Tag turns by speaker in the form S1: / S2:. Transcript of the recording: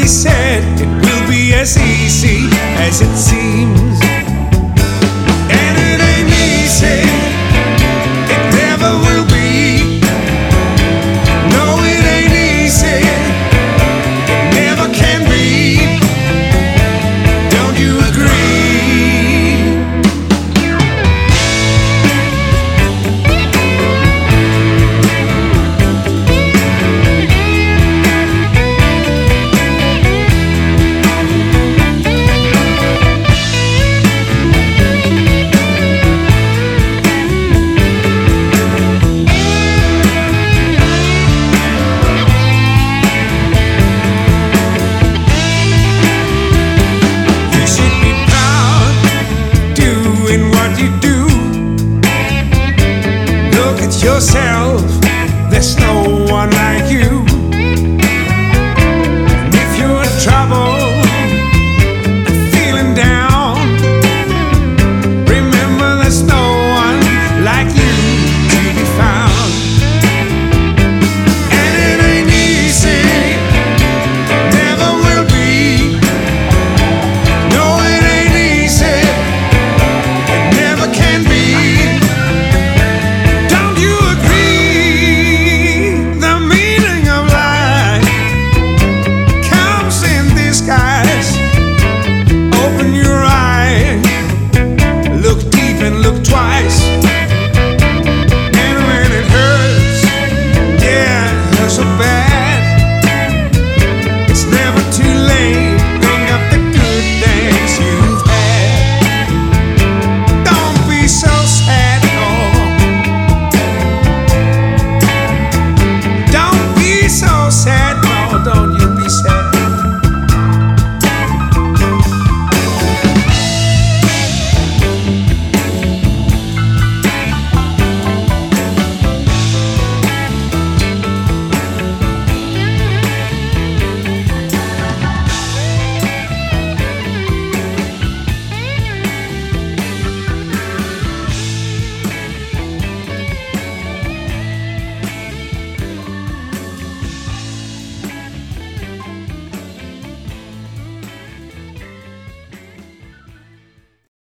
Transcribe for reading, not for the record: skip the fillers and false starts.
S1: said it will be as easy as it seems. And it ain't easy, it never will be. No, it ain't easy, it never can be. Don't you agree? Yourself, there's no one like you. And if you're in trouble and feeling down, remember there's no one like you to be found.